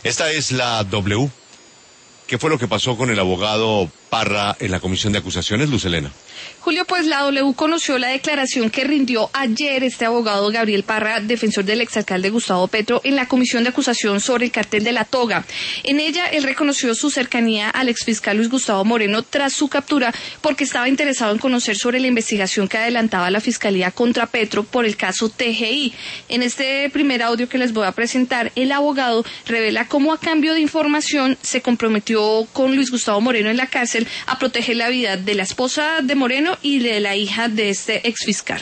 Esta es la W. ¿Qué fue lo que pasó con el abogado Parra en la comisión de acusaciones, Luz Helena? Julio, pues la W conoció la declaración que rindió ayer este abogado Gabriel Parra, defensor del exalcalde Gustavo Petro, en la comisión de acusación sobre el cartel de La Toga. En ella, él reconoció su cercanía al exfiscal Luis Gustavo Moreno tras su captura porque estaba interesado en conocer sobre la investigación que adelantaba la Fiscalía contra Petro por el caso TGI. En este primer audio que les voy a presentar, el abogado revela cómo a cambio de información se comprometió con Luis Gustavo Moreno en la cárcel a proteger la vida de la esposa de Moreno y de la hija de este exfiscal.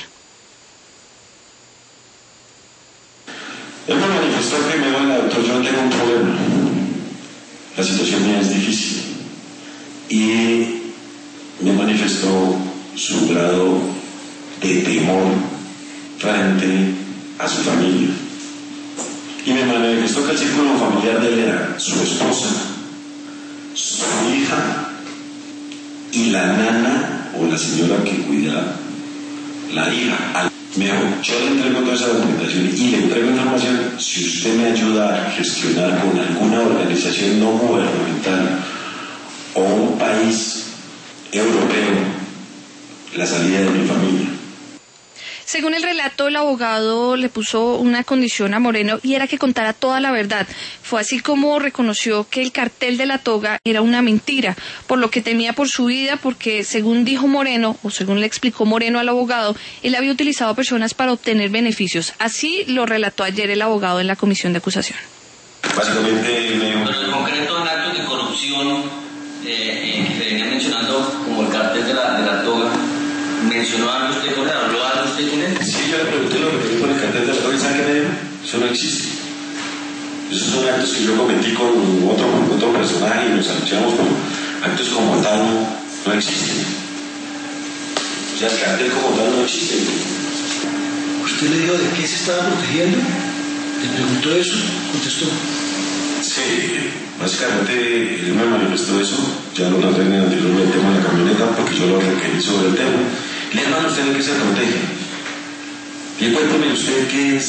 Él me manifestó primero en la doctora: yo tengo un problema, la situación mía es difícil, y me manifestó su grado de temor frente a su familia, y me manifestó que el círculo familiar de él era su esposa, su hija y la nana o la señora que cuida la hija. Me dijo: yo le entrego toda esa documentación y le entrego información si usted me ayuda a gestionar con alguna organización no gubernamental o un país europeo la salida de mi familia. Según el relato, el abogado le puso una condición a Moreno y era que contara toda la verdad. Fue así como reconoció que el cartel de La Toga era una mentira, por lo que temía por su vida porque, según dijo Moreno, o según le explicó Moreno al abogado, él había utilizado personas para obtener beneficios. Así lo relató ayer el abogado en la comisión de acusación. Básicamente me dijo... Pero en concreto, en actos de corrupción que se venía mencionando como el cartel de la Toga, ¿mencionó algo usted con él? ¿Habló algo usted con él? Sí, yo le pregunté lo que me dijo con el cartel de La Toga, ¿sabe qué me dijo? Eso no existe. Esos son actos que yo cometí con otro personaje y nos anunciamos, pero actos como tal no existen. O sea, el cartel como tal no existe. ¿Usted le dijo de qué se estaba protegiendo? ¿Le preguntó eso? ¿Contestó? Sí, básicamente él me manifestó eso. Ya lo traté en el anterior del tema de la camioneta porque yo lo requerí sobre el tema. Le dije: hermano, ¿usted de qué se protege? Y cuéntame usted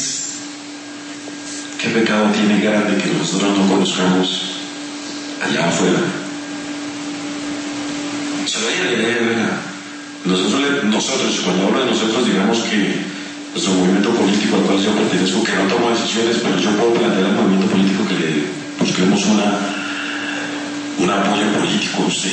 qué pecado tiene grande que nosotros no conozcamos allá afuera. Se lo dije, venga, nosotros, cuando hablo de nosotros, digamos que nuestro movimiento político al cual yo pertenezco, que no tomo decisiones, pero yo puedo plantear al movimiento político que le busquemos un apoyo político a usted.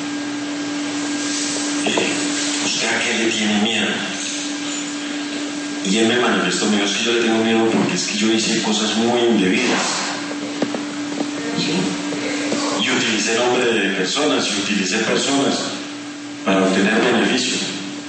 ¿Usted a qué le tiene miedo? Y él me manifestó: me dijo: es que yo le tengo miedo porque es que yo hice cosas muy indebidas. ¿Sí? Y utilicé nombre de personas y utilicé personas para obtener beneficios.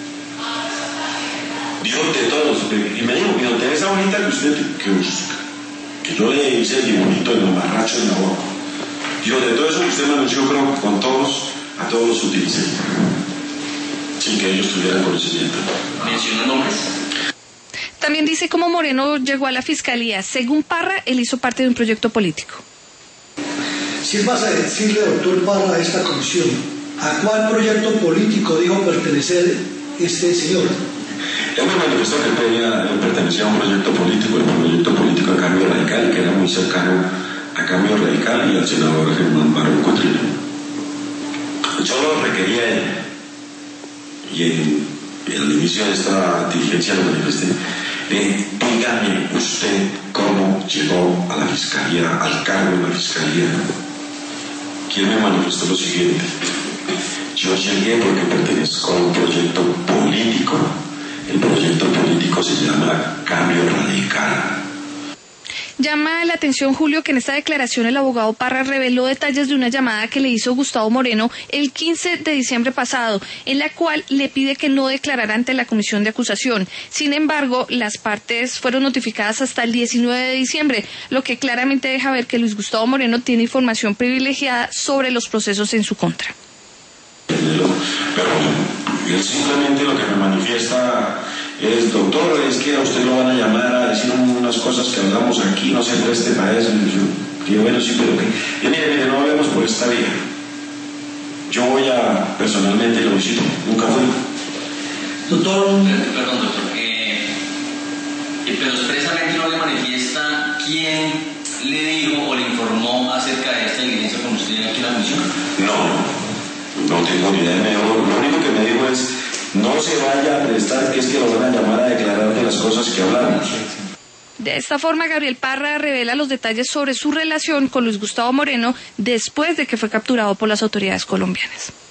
Dijo de todos, y me dijo: de esa hojita que usted que yo le hice el dibujito de los marrachos en la boca. Dijo: de todo eso que usted me anunció, creo que con todos, a todos los utilicé, sin que ellos tuvieran conocimiento. ¿Mencionó nombres? También dice cómo Moreno llegó a la fiscalía. Según Parra, él hizo parte de un proyecto político. Si vas a decirle, doctor Parra, a esta comisión, ¿a cuál proyecto político dijo pertenecer este señor? Él me manifestó que él pertenecía a un proyecto político, el proyecto político de Cambio Radical, que era muy cercano a Cambio Radical y al senador Germán Barón Cotrino. Yo lo requería a él, y al inicio de esta diligencia lo manifesté. Dígame usted cómo llegó a la fiscalía, al cargo de la fiscalía. ¿Quién me manifestó lo siguiente? Yo llegué porque pertenezco a un proyecto político. El proyecto político se llama Cambio Radical. Llama la atención, Julio, que en esta declaración el abogado Parra reveló detalles de una llamada que le hizo Gustavo Moreno el 15 de diciembre pasado, en la cual le pide que no declarara ante la comisión de acusación. Sin embargo, las partes fueron notificadas hasta el 19 de diciembre, lo que claramente deja ver que Luis Gustavo Moreno tiene información privilegiada sobre los procesos en su contra. Pero él simplemente lo que me manifiesta es: doctor, es que a usted lo van a llamar a decir unas cosas que hablamos aquí, no se preste para eso. Y yo, bueno, sí, pero que mire, no hablemos por esta vía. Yo voy a personalmente lo visito, nunca fui. Doctor, perdón, doctor, pero expresamente no le manifiesta quién le dijo o le informó usted aquí en la comisión? No tengo ni idea. Lo único que me dijo es, no se vaya a prestar, que es que lo van a llamar a declarar de las cosas que hablamos. De esta forma, Gabriel Parra revela los detalles sobre su relación con Luis Gustavo Moreno después de que fue capturado por las autoridades colombianas.